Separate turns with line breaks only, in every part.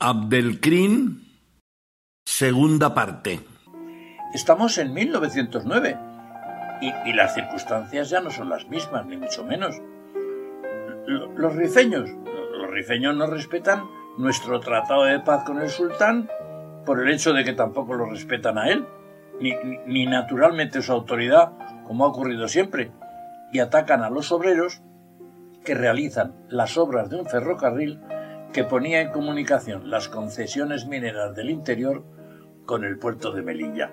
Abdelkrim, segunda parte.
Estamos en 1909 y las circunstancias ya no son las mismas, ni mucho menos. Los rifeños no respetan nuestro tratado de paz con el sultán por el hecho de que tampoco lo respetan a él, ni naturalmente su autoridad, como ha ocurrido siempre, y atacan a los obreros que realizan las obras de un ferrocarril que ponía en comunicación las concesiones mineras del interior con el puerto de Melilla.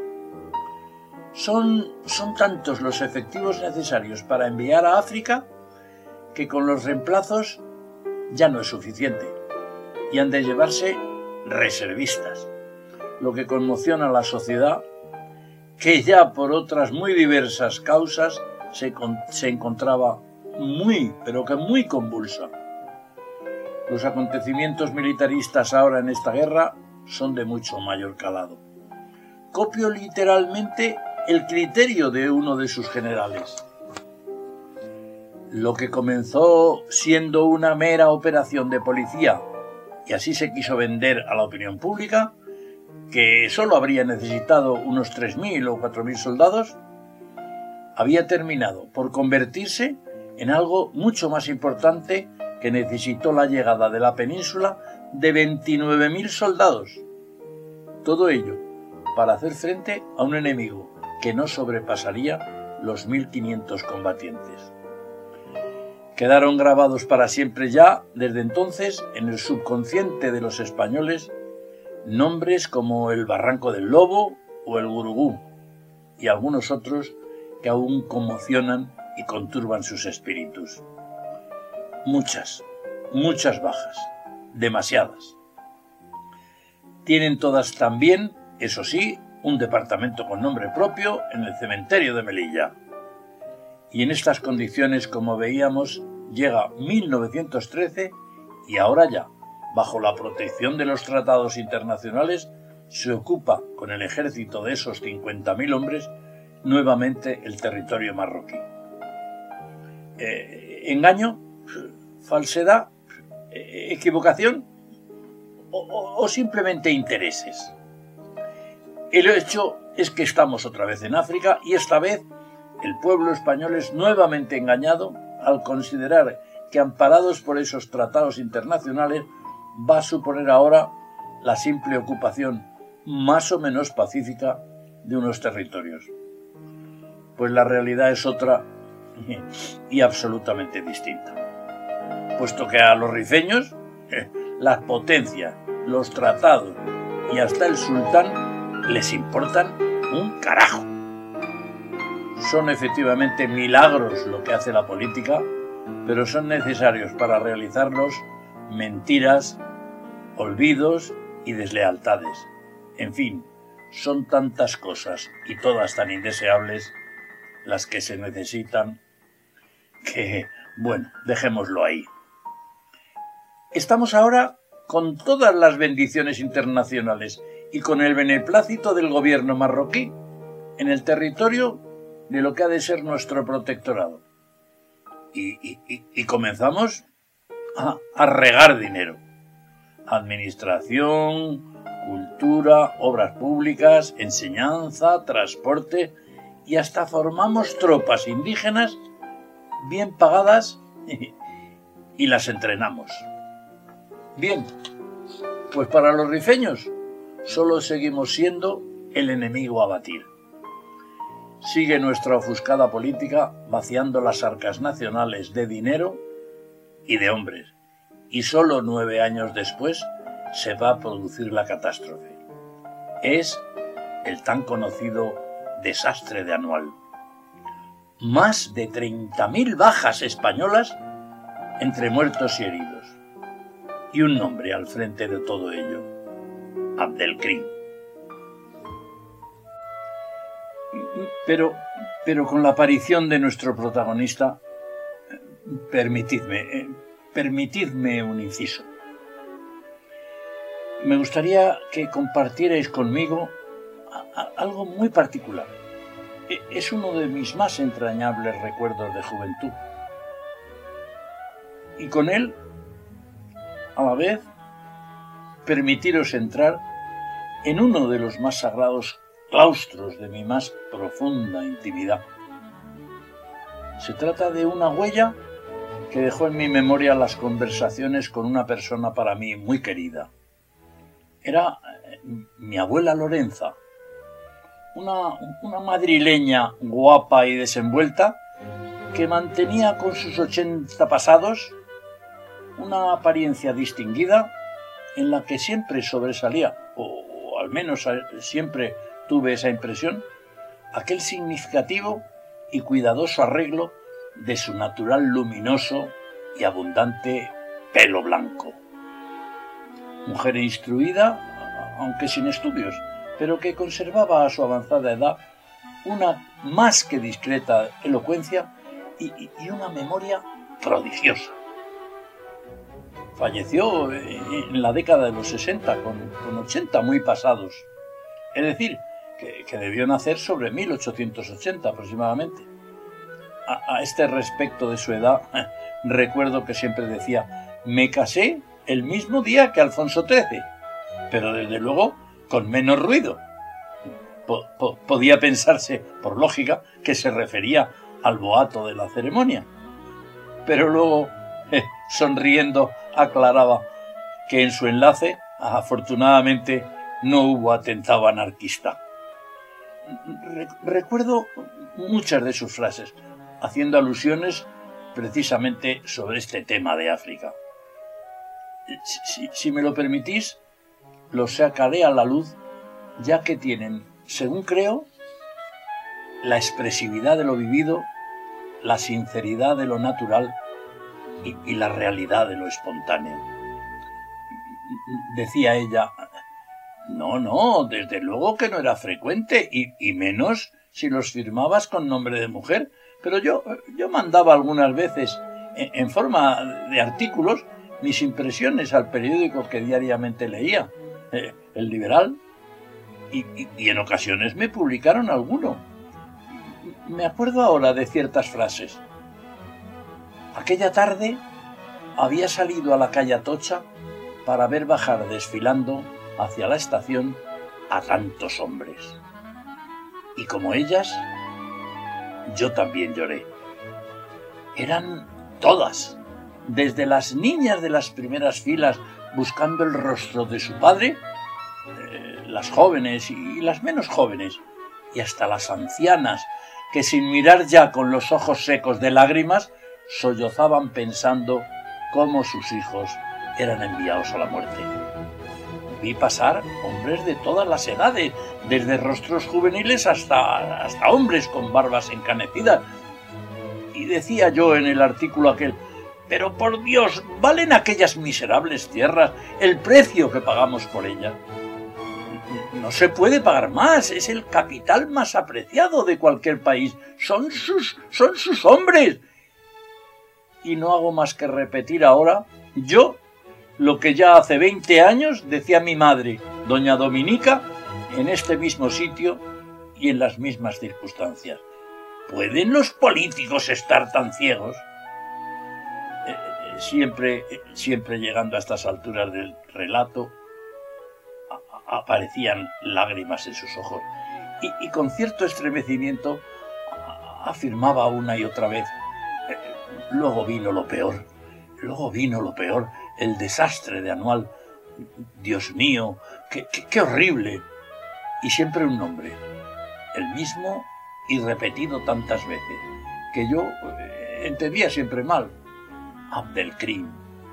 Son tantos los efectivos necesarios para enviar a África que con los reemplazos ya no es suficiente y han de llevarse reservistas, lo que conmociona a la sociedad, que ya por otras muy diversas causas se encontraba muy convulsa. Los acontecimientos militaristas ahora en esta guerra son de mucho mayor calado. Copio literalmente el criterio de uno de sus generales. Lo que comenzó siendo una mera operación de policía, y así se quiso vender a la opinión pública, que solo habría necesitado unos 3.000 o 4.000 soldados, había terminado por convertirse en algo mucho más importante, que necesitó la llegada de la península de 29.000 soldados. Todo ello para hacer frente a un enemigo que no sobrepasaría los 1.500 combatientes. Quedaron grabados para siempre ya, desde entonces, en el subconsciente de los españoles, nombres como el Barranco del Lobo o el Gurugú, y algunos otros que aún conmocionan y conturban sus espíritus. Muchas bajas, demasiadas. Tienen todas también, eso sí, un departamento con nombre propio en el cementerio de Melilla. Y en estas condiciones, como veíamos, llega 1913 y ahora ya, bajo la protección de los tratados internacionales, se ocupa con el ejército de esos 50.000 hombres nuevamente el territorio marroquí. Engaño, falsedad, equivocación o simplemente intereses. El hecho es que estamos otra vez en África y esta vez el pueblo español es nuevamente engañado al considerar que, amparados por esos tratados internacionales, va a suponer ahora la simple ocupación más o menos pacífica de unos territorios. Pues la realidad es otra y absolutamente distinta. Puesto que a los rifeños, las potencias, los tratados y hasta el sultán les importan un carajo. Son efectivamente milagros lo que hace la política, pero son necesarios para realizarlos mentiras, olvidos y deslealtades. En fin, son tantas cosas y todas tan indeseables las que se necesitan que, bueno, dejémoslo ahí. Estamos ahora con todas las bendiciones internacionales y con el beneplácito del gobierno marroquí en el territorio de lo que ha de ser nuestro protectorado. Y comenzamos a regar dinero. Administración, cultura, obras públicas, enseñanza, transporte, y hasta formamos tropas indígenas bien pagadas y las entrenamos. Bien, pues para los rifeños solo seguimos siendo el enemigo a batir. Sigue nuestra ofuscada política vaciando las arcas nacionales de dinero y de hombres, y solo 9 años después se va a producir la catástrofe. Es el tan conocido desastre de Anual. Más de 30.000 bajas españolas entre muertos y heridos. Y un nombre al frente de todo ello: Abdelkrim. Pero con la aparición de nuestro protagonista, permitidme un inciso. Me gustaría que compartierais conmigo algo muy particular. Es uno de mis más entrañables recuerdos de juventud. Y con él, a la vez, permitiros entrar en uno de los más sagrados claustros de mi más profunda intimidad. Se trata de una huella que dejó en mi memoria las conversaciones con una persona para mí muy querida. Era mi abuela Lorenza, una madrileña guapa y desenvuelta que mantenía con sus 80 pasados una apariencia distinguida en la que siempre sobresalía, o al menos siempre tuve esa impresión, aquel significativo y cuidadoso arreglo de su natural luminoso y abundante pelo blanco. Mujer instruida, aunque sin estudios, pero que conservaba a su avanzada edad una más que discreta elocuencia y una memoria prodigiosa. Falleció en la década de los 60, con 80 muy pasados. Es decir, que debió nacer sobre 1880 aproximadamente. A este respecto de su edad, recuerdo que siempre decía: me casé el mismo día que Alfonso XIII, pero desde luego con menos ruido. Podía pensarse, por lógica, que se refería al boato de la ceremonia. Pero luego, sonriendo, aclaraba que en su enlace, afortunadamente, no hubo atentado anarquista. Recuerdo muchas de sus frases, haciendo alusiones precisamente sobre este tema de África. Si me lo permitís, los sacaré a la luz, ya que tienen, según creo, la expresividad de lo vivido, la sinceridad de lo natural y la realidad de lo espontáneo. Decía ella: no, desde luego que no era frecuente, y menos si los firmabas con nombre de mujer, pero yo mandaba algunas veces, en forma de artículos, mis impresiones al periódico que diariamente leía, El Liberal, y en ocasiones me publicaron alguno. Me acuerdo ahora de ciertas frases. Aquella tarde había salido a la calle Atocha para ver bajar desfilando hacia la estación a tantos hombres. Y como ellas, yo también lloré. Eran todas, desde las niñas de las primeras filas buscando el rostro de su padre, las jóvenes y las menos jóvenes, y hasta las ancianas que, sin mirar ya con los ojos secos de lágrimas, sollozaban pensando cómo sus hijos eran enviados a la muerte. Vi pasar hombres de todas las edades, desde rostros juveniles hasta hombres con barbas encanecidas. Y decía yo en el artículo aquel: pero por Dios, ¿valen aquellas miserables tierras el precio que pagamos por ellas? No se puede pagar más, es el capital más apreciado de cualquier país. Son sus hombres. Y no hago más que repetir ahora, yo, lo que ya hace 20 años decía mi madre, doña Dominica, en este mismo sitio y en las mismas circunstancias. ¿Pueden los políticos estar tan ciegos? Siempre llegando a estas alturas del relato, aparecían lágrimas en sus ojos y con cierto estremecimiento afirmaba una y otra vez: luego vino lo peor, el desastre de Anual. Dios mío, qué horrible. Y siempre un nombre, el mismo y repetido tantas veces, que yo entendía siempre mal: Abdelkrim.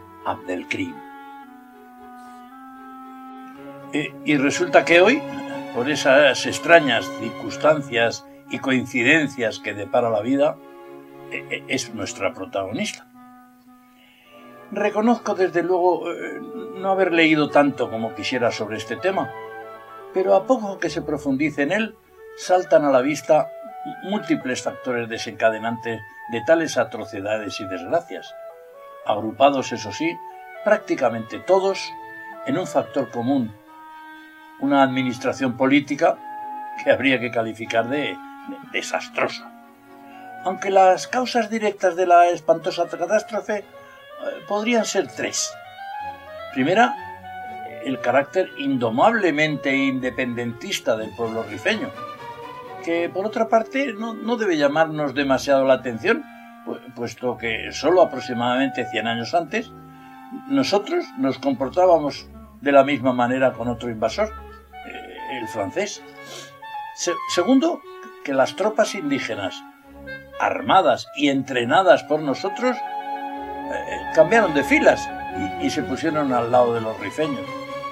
Y resulta que hoy, por esas extrañas circunstancias y coincidencias que depara la vida, es nuestra protagonista. Reconozco desde luego no haber leído tanto como quisiera sobre este tema, pero a poco que se profundice en él, saltan a la vista múltiples factores desencadenantes de tales atrocidades y desgracias, agrupados, eso sí, prácticamente todos en un factor común: una administración política que habría que calificar de desastrosa. Aunque las causas directas de la espantosa catástrofe podrían ser tres. Primera, el carácter indomablemente independentista del pueblo rifeño, que por otra parte no debe llamarnos demasiado la atención, puesto que solo aproximadamente 100 años antes nosotros nos comportábamos de la misma manera con otro invasor, el francés. Segundo, que las tropas indígenas, armadas y entrenadas por nosotros, cambiaron de filas y se pusieron al lado de los rifeños.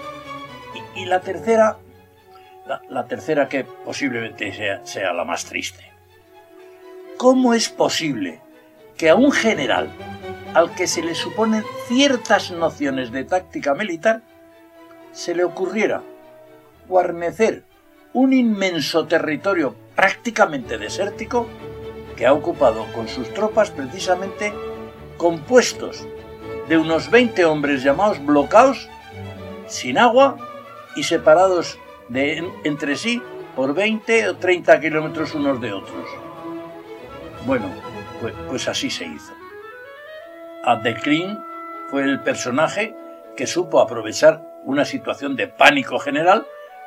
Y la tercera que posiblemente sea la más triste. ¿Cómo es posible que a un general al que se le suponen ciertas nociones de táctica militar se le ocurriera guarnecer un inmenso territorio prácticamente desértico que ha ocupado con sus tropas precisamente compuestos de unos 20 hombres llamados blocaos, sin agua y separados entre sí por 20 o 30 kilómetros unos de otros? Bueno, pues así se hizo. Abdelkrim fue el personaje que supo aprovechar una situación de pánico general,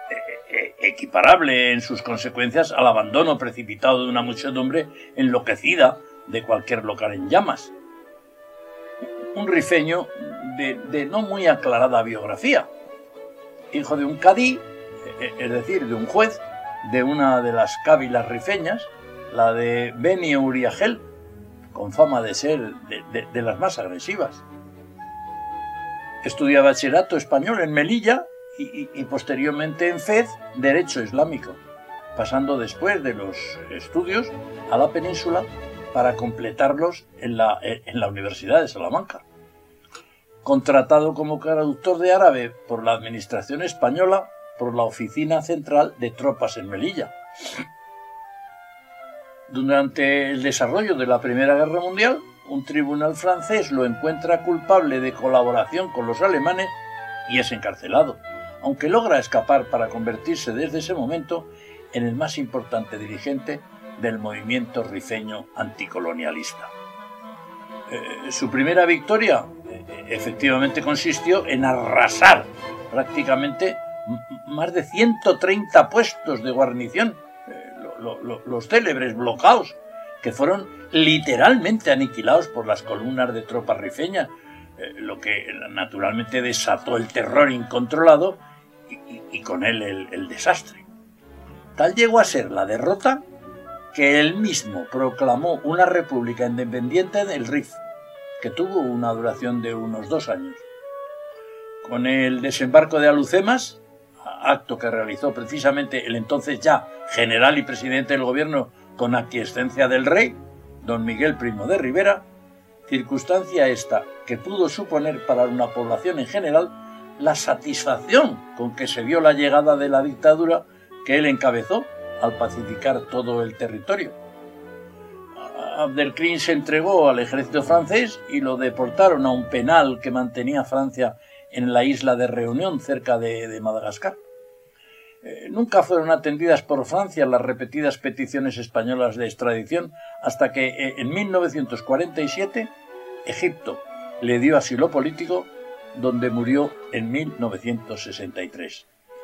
equiparable en sus consecuencias al abandono precipitado de una muchedumbre enloquecida de cualquier local en llamas. Un rifeño de no muy aclarada biografía, hijo de un cadí, es decir, de un juez de una de las cábilas rifeñas, la de Beni Uriagel, con fama de ser de las más agresivas. Estudia bachillerato español en Melilla y posteriormente en Fez, Derecho Islámico, pasando después de los estudios a la península para completarlos en la Universidad de Salamanca. Contratado como traductor de árabe por la administración española por la Oficina Central de Tropas en Melilla. Durante el desarrollo de la Primera Guerra Mundial, un tribunal francés lo encuentra culpable de colaboración con los alemanes y es encarcelado, aunque logra escapar para convertirse desde ese momento en el más importante dirigente del movimiento rifeño anticolonialista. Su primera victoria efectivamente consistió en arrasar prácticamente más de 130 puestos de guarnición, los célebres blocaos, que fueron literalmente aniquilados por las columnas de tropas rifeñas, lo que naturalmente desató el terror incontrolado y con él el desastre. Tal llegó a ser la derrota que él mismo proclamó una república independiente del Rif, que tuvo una duración de unos 2 años. Con el desembarco de Alhucemas, acto que realizó precisamente el entonces ya general y presidente del gobierno con aquiescencia del rey, don Miguel Primo de Rivera, circunstancia esta que pudo suponer para una población en general la satisfacción con que se vio la llegada de la dictadura que él encabezó al pacificar todo el territorio. Abdelkrim se entregó al ejército francés y lo deportaron a un penal que mantenía Francia en la isla de Reunión, cerca de Madagascar. Nunca fueron atendidas por Francia las repetidas peticiones españolas de extradición hasta que en 1947 Egipto le dio asilo político, donde murió en 1963.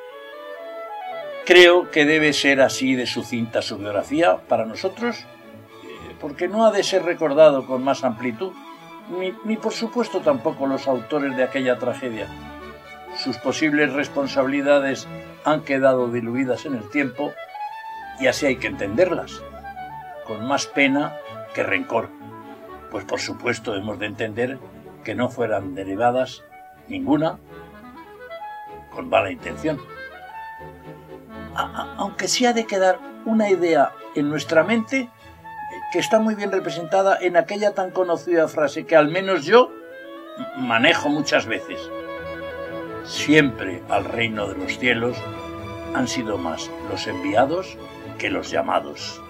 Creo que debe ser así de sucinta su biografía para nosotros, porque no ha de ser recordado con más amplitud, ni por supuesto tampoco los autores de aquella tragedia. Sus posibles responsabilidades han quedado diluidas en el tiempo y así hay que entenderlas, con más pena que rencor, pues por supuesto hemos de entender que no fueran derivadas ninguna con mala intención. Aunque sí ha de quedar una idea en nuestra mente que está muy bien representada en aquella tan conocida frase que al menos yo manejo muchas veces: siempre al reino de los cielos han sido más los enviados que los llamados.